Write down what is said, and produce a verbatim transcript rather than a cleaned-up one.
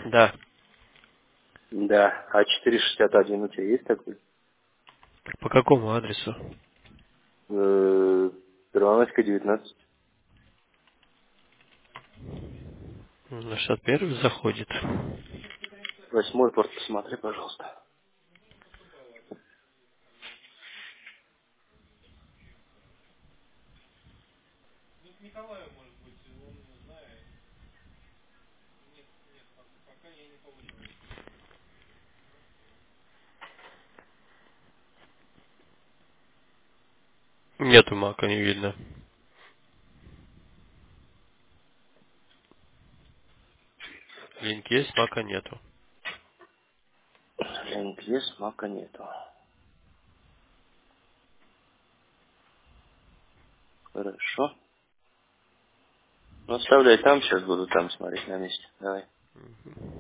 Да. Да. А четыреста шестьдесят один у тебя есть такой? Так по какому адресу? Э, Первомайская, девятнадцать. На шестьдесят первый заходит. Восьмой порт, посмотри, пожалуйста. Нету мака, не видно. Линк есть, мака нету. Линк есть, мака нету. Хорошо. Ну, оставляй там, сейчас буду там смотреть на месте. Давай.